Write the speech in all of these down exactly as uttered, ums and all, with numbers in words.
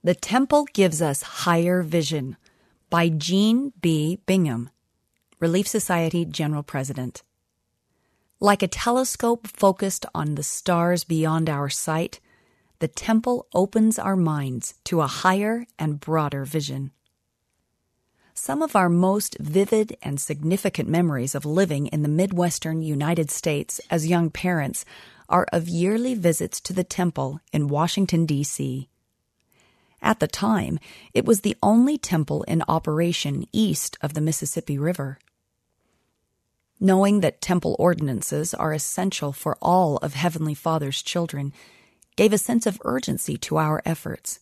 The Temple Gives Us Higher Vision by Jean B. Bingham, Relief Society General President. Like a telescope focused on the stars beyond our sight, the temple opens our minds to a higher and broader vision. Some of our most vivid and significant memories of living in the Midwestern United States as young parents are of yearly visits to the temple in Washington, D C At the time, it was the only temple in operation east of the Mississippi River. Knowing that temple ordinances are essential for all of Heavenly Father's children gave a sense of urgency to our efforts.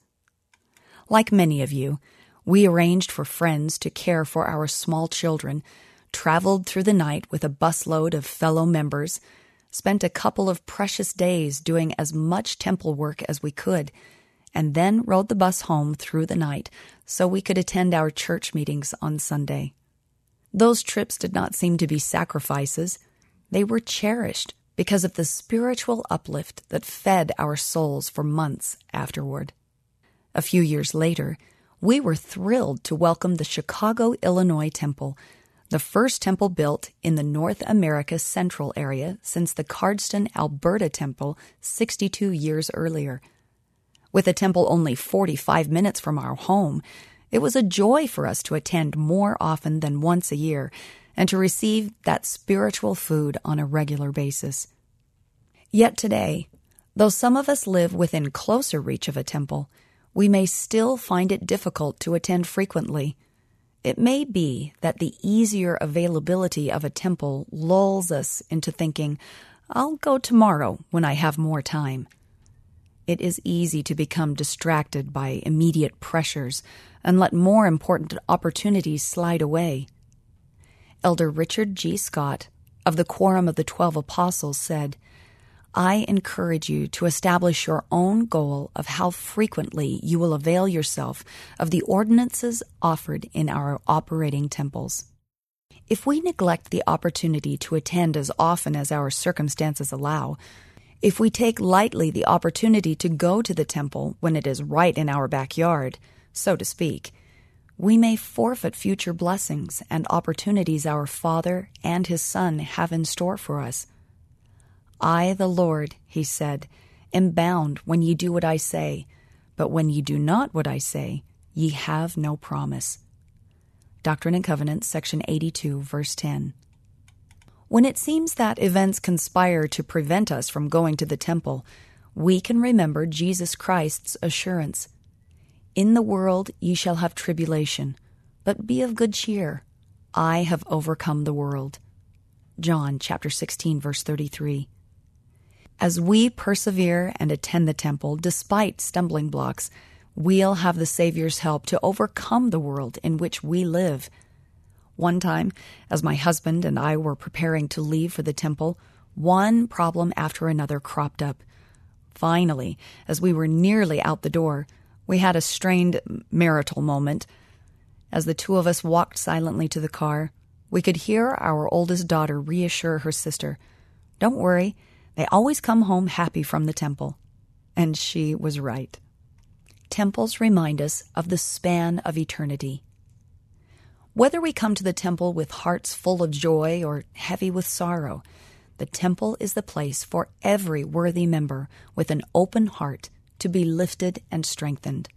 Like many of you, we arranged for friends to care for our small children, traveled through the night with a busload of fellow members, spent a couple of precious days doing as much temple work as we could, and then rode the bus home through the night so we could attend our church meetings on Sunday. Those trips did not seem to be sacrifices. They were cherished because of the spiritual uplift that fed our souls for months afterward. A few years later, we were thrilled to welcome the Chicago, Illinois Temple, the first temple built in the North America Central area since the Cardston, Alberta Temple sixty-two years earlier. With a temple only forty-five minutes from our home, it was a joy for us to attend more often than once a year and to receive that spiritual food on a regular basis. Yet today, though some of us live within closer reach of a temple, we may still find it difficult to attend frequently. It may be that the easier availability of a temple lulls us into thinking, "I'll go tomorrow when I have more time." It is easy to become distracted by immediate pressures and let more important opportunities slide away. Elder Richard G. Scott of the Quorum of the Twelve Apostles said, "I encourage you to establish your own goal of how frequently you will avail yourself of the ordinances offered in our operating temples. If we neglect the opportunity to attend as often as our circumstances allow, if we take lightly the opportunity to go to the temple when it is right in our backyard, so to speak, we may forfeit future blessings and opportunities our Father and His Son have in store for us. I, the Lord," he said, "am bound when ye do what I say, but when ye do not what I say, ye have no promise." Doctrine and Covenants, section eighty-two, verse ten. When it seems that events conspire to prevent us from going to the temple, we can remember Jesus Christ's assurance, "In the world ye shall have tribulation, but be of good cheer. I have overcome the world." John chapter sixteen, verse thirty-three. As we persevere and attend the temple despite stumbling blocks, we'll have the Savior's help to overcome the world in which we live. One time, as my husband and I were preparing to leave for the temple, one problem after another cropped up. Finally, as we were nearly out the door, we had a strained marital moment. As the two of us walked silently to the car, we could hear our oldest daughter reassure her sister, "Don't worry, they always come home happy from the temple." And she was right. Temples remind us of the span of eternity. Whether we come to the temple with hearts full of joy or heavy with sorrow, the temple is the place for every worthy member with an open heart to be lifted and strengthened.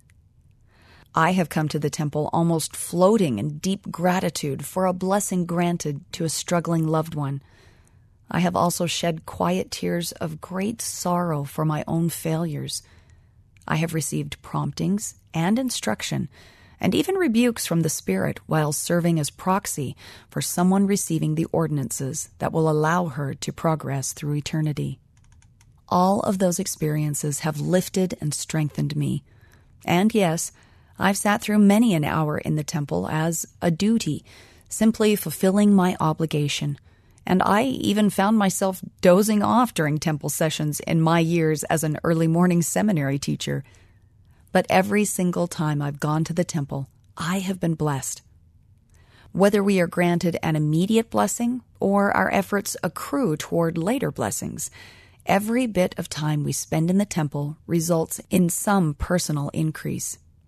I have come to the temple almost floating in deep gratitude for a blessing granted to a struggling loved one. I have also shed quiet tears of great sorrow for my own failures. I have received promptings and instruction, and even rebukes from the Spirit while serving as proxy for someone receiving the ordinances that will allow her to progress through eternity. All of those experiences have lifted and strengthened me. And yes, I've sat through many an hour in the temple as a duty, simply fulfilling my obligation. And I even found myself dozing off during temple sessions in my years as an early morning seminary teacher. But every single time I've gone to the temple, I have been blessed. Whether we are granted an immediate blessing or our efforts accrue toward later blessings, every bit of time we spend in the temple results in some personal increase,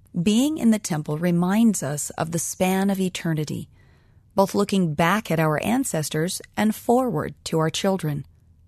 Being in the temple reminds us of the span of eternity, both looking back at our ancestors and forward to our children.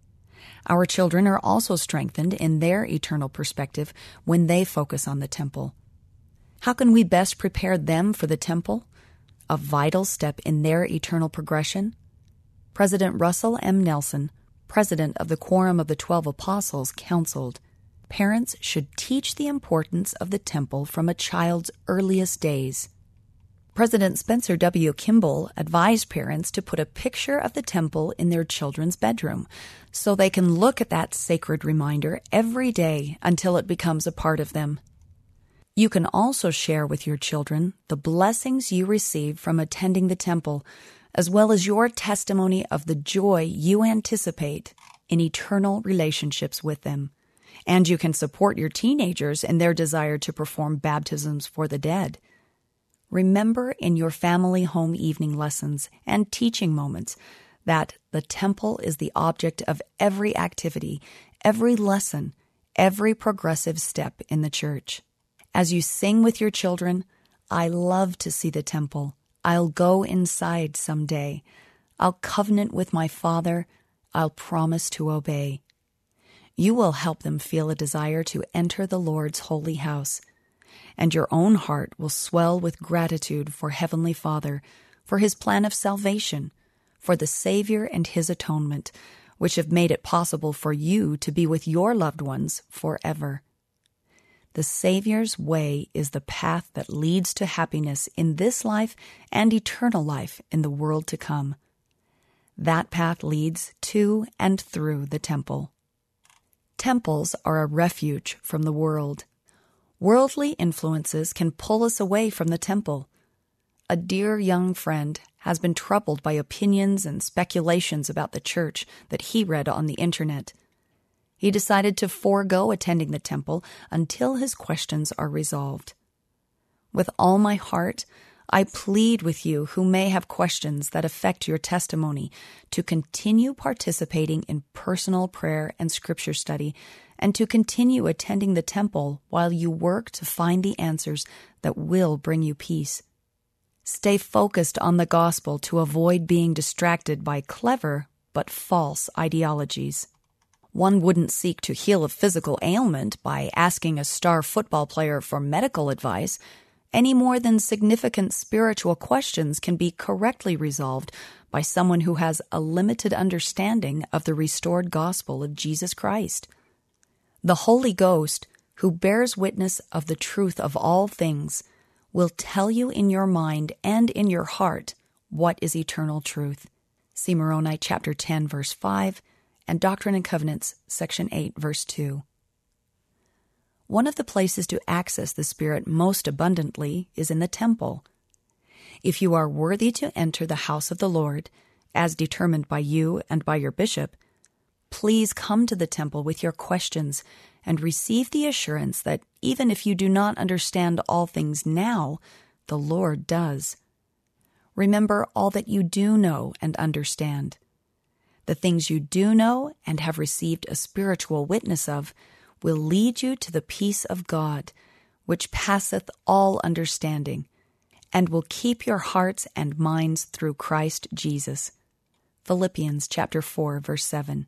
Our children are also strengthened in their eternal perspective when they focus on the temple. How can we best prepare them for the temple, a vital step in their eternal progression? President Russell M. Nelson, president of the Quorum of the Twelve Apostles, counseled, "Parents should teach the importance of the temple from a child's earliest days." President Spencer W. Kimball advised parents to put a picture of the temple in their children's bedroom so they can look at that sacred reminder every day until it becomes a part of them. You can also share with your children the blessings you receive from attending the temple, as well as your testimony of the joy you anticipate in eternal relationships with them. And you can support your teenagers in their desire to perform baptisms for the dead. Remember in your family home evening lessons and teaching moments that the temple is the object of every activity, every lesson, every progressive step in the church. As you sing with your children, "I love to see the temple. I'll go inside someday. I'll covenant with my Father. I'll promise to obey." You will help them feel a desire to enter the Lord's holy house, and your own heart will swell with gratitude for Heavenly Father, for His plan of salvation, for the Savior and His atonement, which have made it possible for you to be with your loved ones forever. The Savior's way is the path that leads to happiness in this life and eternal life in the world to come. That path leads to and through the temple. Temples are a refuge from the world. Worldly influences can pull us away from the temple. A dear young friend has been troubled by opinions and speculations about the church that he read on the internet. He decided to forego attending the temple until his questions are resolved. With all my heart, I plead with you who may have questions that affect your testimony to continue participating in personal prayer and scripture study and to continue attending the temple while you work to find the answers that will bring you peace. Stay focused on the gospel to avoid being distracted by clever but false ideologies. One wouldn't seek to heal a physical ailment by asking a star football player for medical advice, any more than significant spiritual questions can be correctly resolved by someone who has a limited understanding of the restored gospel of Jesus Christ. The Holy Ghost, who bears witness of the truth of all things, will tell you in your mind and in your heart what is eternal truth. See Moroni chapter ten, verse five, and Doctrine and Covenants, section eight, verse two. One of the places to access the Spirit most abundantly is in the temple. If you are worthy to enter the house of the Lord, as determined by you and by your bishop, please come to the temple with your questions and receive the assurance that even if you do not understand all things now, the Lord does. Remember all that you do know and understand. The things you do know and have received a spiritual witness of will lead you to the peace of God, which passeth all understanding, and will keep your hearts and minds through Christ Jesus. Philippians chapter four, verse seven.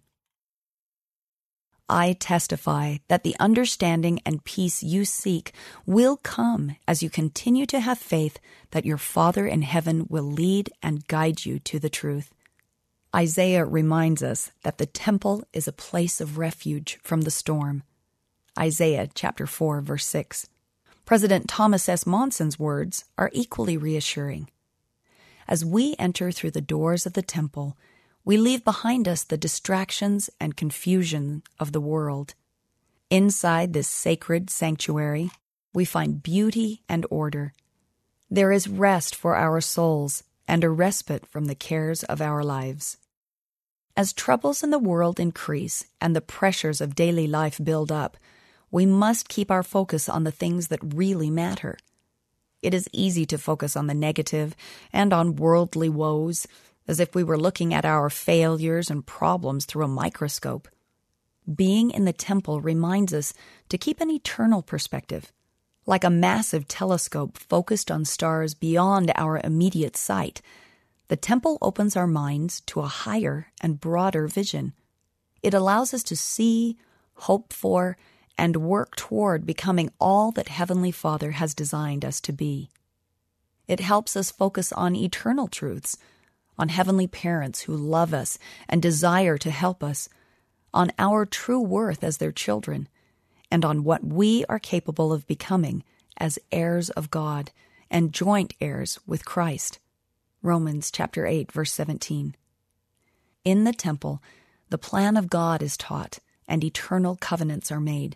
I testify that the understanding and peace you seek will come as you continue to have faith that your Father in heaven will lead and guide you to the truth. Isaiah reminds us that the temple is a place of refuge from the storm. Isaiah chapter four, verse six. President Thomas S. Monson's words are equally reassuring. As we enter through the doors of the temple, we leave behind us the distractions and confusion of the world. Inside this sacred sanctuary, we find beauty and order. There is rest for our souls and a respite from the cares of our lives. As troubles in the world increase and the pressures of daily life build up, we must keep our focus on the things that really matter. It is easy to focus on the negative and on worldly woes, as if we were looking at our failures and problems through a microscope. Being in the temple reminds us to keep an eternal perspective, Like a massive telescope focused on stars beyond our immediate sight, the temple opens our minds to a higher and broader vision. It allows us to see, hope for, and work toward becoming all that Heavenly Father has designed us to be. It helps us focus on eternal truths, on heavenly parents who love us and desire to help us, on our true worth as their children, and on what we are capable of becoming as heirs of God and joint heirs with Christ. Romans chapter eight, verse seventeen. In the temple, the plan of God is taught and eternal covenants are made.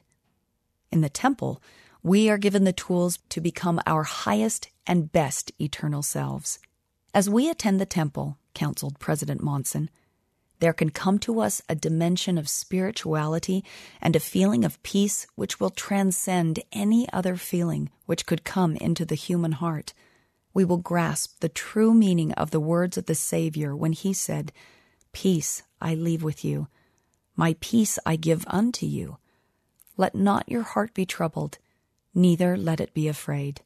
In the temple, we are given the tools to become our highest and best eternal selves. As we attend the temple, counseled President Monson, there can come to us a dimension of spirituality and a feeling of peace which will transcend any other feeling which could come into the human heart. We will grasp the true meaning of the words of the Savior when he said, "Peace I leave with you, my peace I give unto you. Let not your heart be troubled, neither let it be afraid."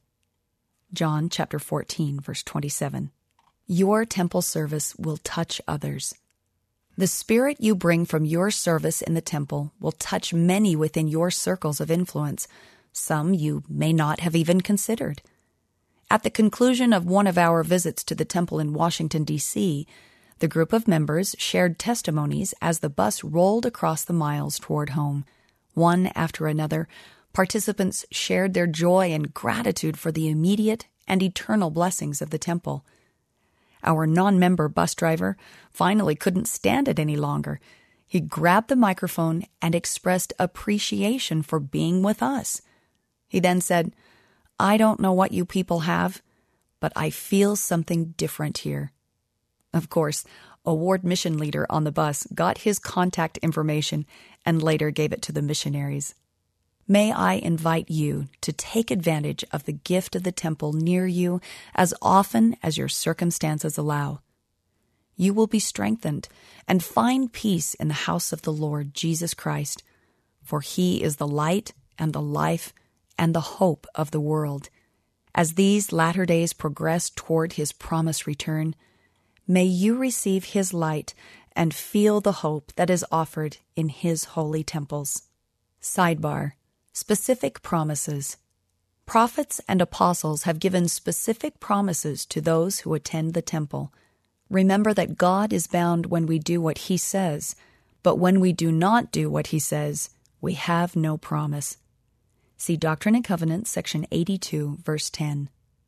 John chapter fourteen, verse twenty-seven. Your temple service will touch others. The spirit you bring from your service in the temple will touch many within your circles of influence, some you may not have even considered. At the conclusion of one of our visits to the temple in Washington, D C, the group of members shared testimonies as the bus rolled across the miles toward home. One after another, participants shared their joy and gratitude for the immediate and eternal blessings of the temple. Our non-member bus driver finally couldn't stand it any longer. He grabbed the microphone and expressed appreciation for being with us. He then said, "I don't know what you people have, but I feel something different here." Of course, a ward mission leader on the bus got his contact information and later gave it to the missionaries. May I invite you to take advantage of the gift of the temple near you as often as your circumstances allow. You will be strengthened and find peace in the house of the Lord Jesus Christ, for he is the light and the life and the hope of the world. As these latter days progress toward his promised return, may you receive his light and feel the hope that is offered in his holy temples. Sidebar. Specific promises. Prophets and apostles have given specific promises to those who attend the temple. Remember that God is bound when we do what he says, but when we do not do what he says, we have no promise. See Doctrine and Covenants, section eighty-two, verse ten.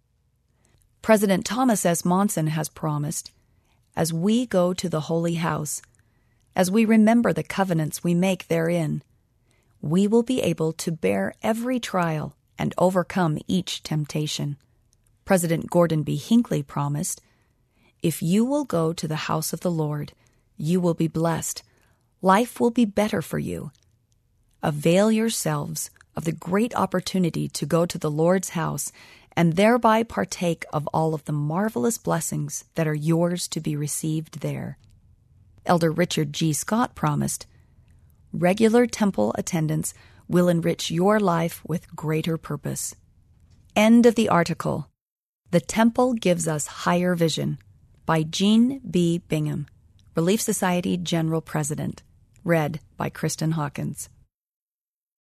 President Thomas S. Monson has promised, as we go to the holy house, as we remember the covenants we make therein, we will be able to bear every trial and overcome each temptation. President Gordon B. Hinckley promised, "If you will go to the house of the Lord, you will be blessed. Life will be better for you. Avail yourselves of the great opportunity to go to the Lord's house and thereby partake of all of the marvelous blessings that are yours to be received there." Elder Richard G. Scott promised, "Regular temple attendance will enrich your life with greater purpose." End of the article. The Temple Gives Us Higher Vision by Gene B. Bingham, Relief Society General President. Read by Kristen Hawkins.